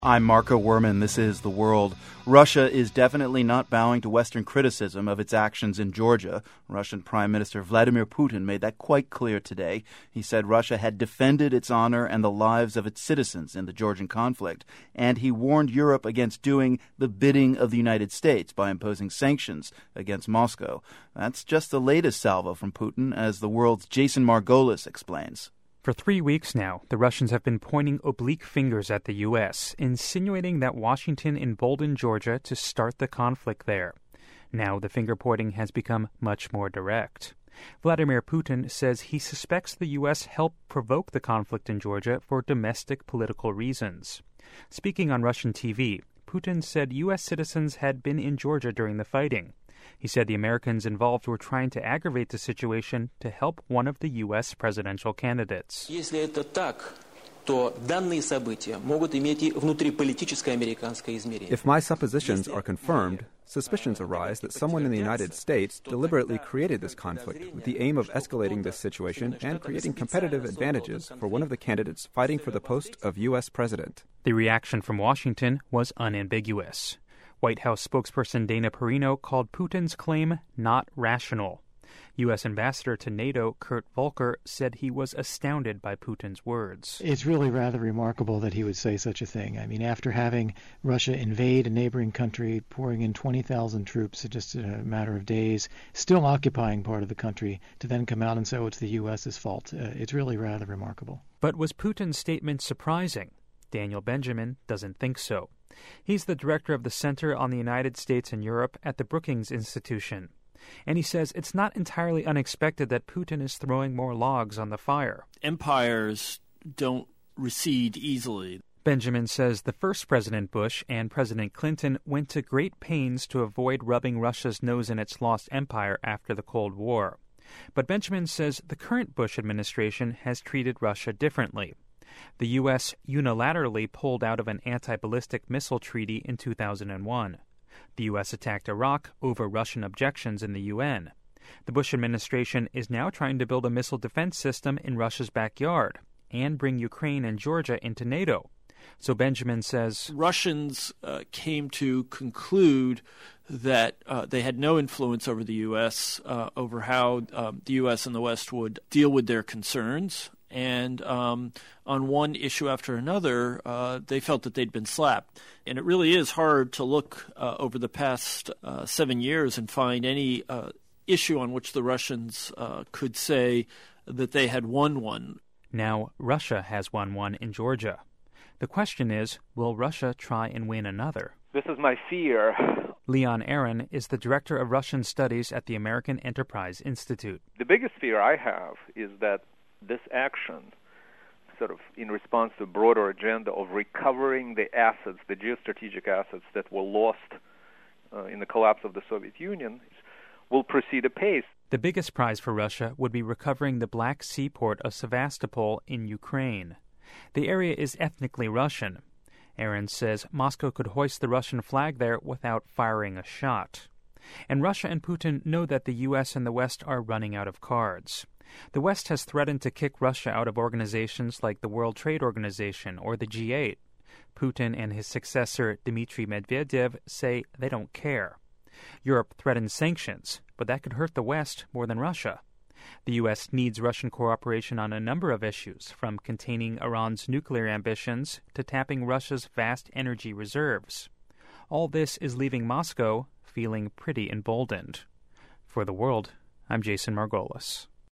I'm Marco Werman. This is The World. Russia is definitely not bowing to Western criticism of its actions in Georgia. Russian Prime Minister Vladimir Putin made that quite clear today. He said Russia had defended its honor and the lives of its citizens in the Georgian conflict, and he warned Europe against doing the bidding of the United States by imposing sanctions against Moscow. That's just the latest salvo from Putin, as The World's Jason Margolis explains. For 3 weeks now, the Russians have been pointing oblique fingers at the U.S., insinuating that Washington emboldened Georgia to start the conflict there. Now the finger-pointing has become much more direct. Vladimir Putin says he suspects the U.S. helped provoke the conflict in Georgia for domestic political reasons. Speaking on Russian TV, Putin said U.S. citizens had been in Georgia during the fighting. He said the Americans involved were trying to aggravate the situation to help one of the U.S. presidential candidates. If my suppositions are confirmed, suspicions arise that someone in the United States deliberately created this conflict with the aim of escalating this situation and creating competitive advantages for one of the candidates fighting for the post of U.S. president. The reaction from Washington was unambiguous. White House spokesperson Dana Perino called Putin's claim not rational. U.S. Ambassador to NATO Kurt Volker said he was astounded by Putin's words. It's really rather remarkable that he would say such a thing. I mean, after having Russia invade a neighboring country, pouring in 20,000 troops in just a matter of days, still occupying part of the country, to then come out and say, oh, it's the U.S.'s fault. It's really rather remarkable. But was Putin's statement surprising? Daniel Benjamin doesn't think so. He's the director of the Center on the United States and Europe at the Brookings Institution. And he says it's not entirely unexpected that Putin is throwing more logs on the fire. Empires don't recede easily. Benjamin says the first President Bush and President Clinton went to great pains to avoid rubbing Russia's nose in its lost empire after the Cold War. But Benjamin says the current Bush administration has treated Russia differently. The U.S. unilaterally pulled out of an anti-ballistic missile treaty in 2001. The U.S. attacked Iraq over Russian objections in the UN. The Bush administration is now trying to build a missile defense system in Russia's backyard and bring Ukraine and Georgia into NATO. So Benjamin says Russians came to conclude that they had no influence over the U.S., over how the U.S. and the West would deal with their concerns. And on one issue after another, they felt that they'd been slapped. And it really is hard to look over the past 7 years and find any issue on which the Russians could say that they had won one. Now Russia has won one in Georgia. The question is, will Russia try and win another? This is my fear. Leon Aaron is the director of Russian studies at the American Enterprise Institute. The biggest fear I have is that this action, sort of in response to a broader agenda of recovering the assets, the geostrategic assets that were lost in the collapse of the Soviet Union, will proceed apace. The biggest prize for Russia would be recovering the Black Sea port of Sevastopol in Ukraine. The area is ethnically Russian. Aaron says Moscow could hoist the Russian flag there without firing a shot. And Russia and Putin know that the U.S. and the West are running out of cards. The West has threatened to kick Russia out of organizations like the World Trade Organization or the G8. Putin and his successor, Dmitry Medvedev, say they don't care. Europe threatens sanctions, but that could hurt the West more than Russia. The U.S. needs Russian cooperation on a number of issues, from containing Iran's nuclear ambitions to tapping Russia's vast energy reserves. All this is leaving Moscow feeling pretty emboldened. For The World, I'm Jason Margolis.